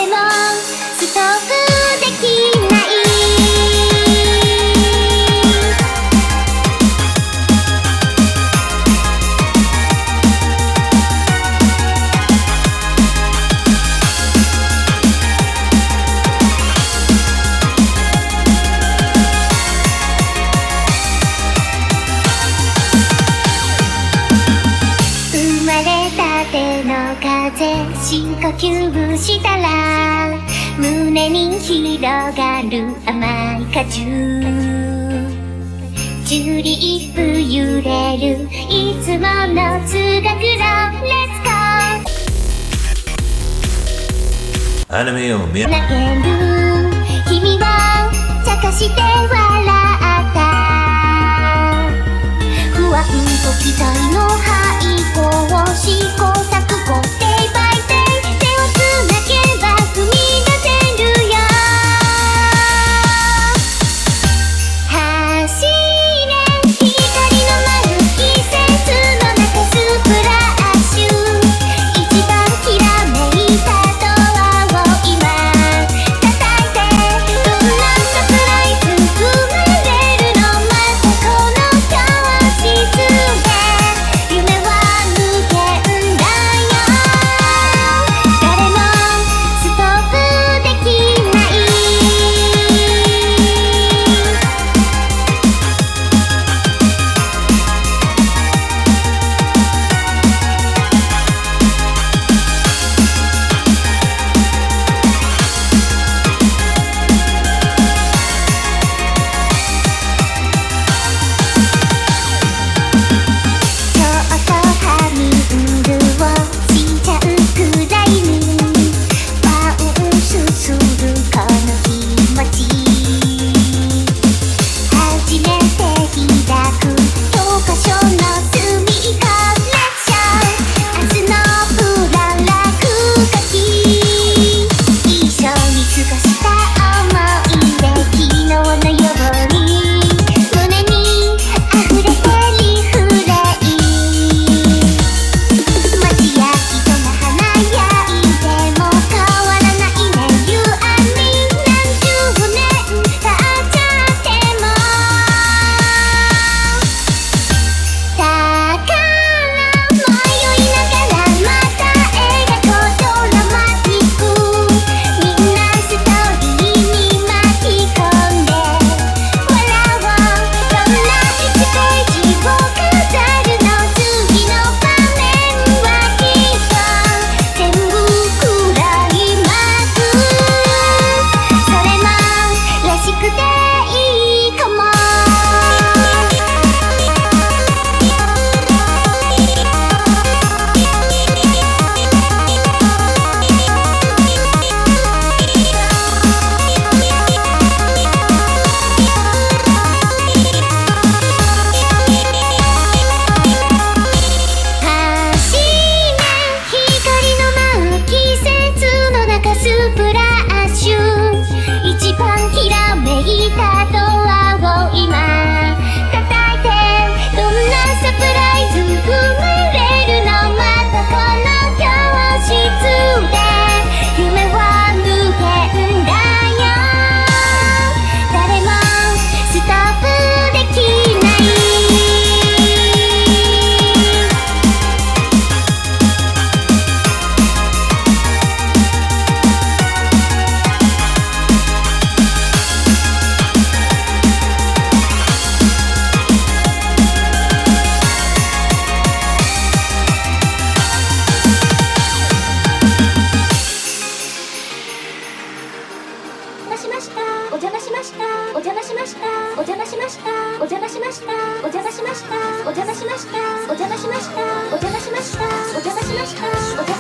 誰もストップできない。生まれたての風、深呼吸したら胸に広がる甘い果汁。チューリップ揺れるいつもの通学路。 Let's go。 アニメを見る。 泣ける君は茶化して笑った。不安と期待の背後を試行錯誤day by day。 手をつなげば踏み出せるよ。走れ光の舞う季節の中スプラッシュ。一番きらめいたドアを今叩いて。どんなサプライズ生まれるの。またこの教室で夢は無限だよ。誰もストップできない。ちょっとハミングをしちゃうくらいにワンするこの気持ち。初めて開く教科書の隅っこ。レクション明日のプラン落書き。一緒に過ごした思い出昨日のように胸に溢れてリフレイ。街や人が華やいても変わらないね。You and me 何十年経っちゃっても。だから迷いながらまた描こうドラマティック。みんなストーリーに巻き込んで笑おう。どんな1ページを飾るの。次の場面はきっと全部クライマックス。それもらしくていいかも。走れ光の舞う季節の中スプラッシュ。一番きらめいたドアを今叩いて。どんなサプライズ生まれるの。またこの教室で夢は無限だよ。誰もストップできない。お邪魔しました。お邪魔しました。お邪魔しました。お邪魔しました。お邪魔しました。お邪魔しました。お邪魔しました。お邪魔しました。お邪魔しました。お邪魔しました。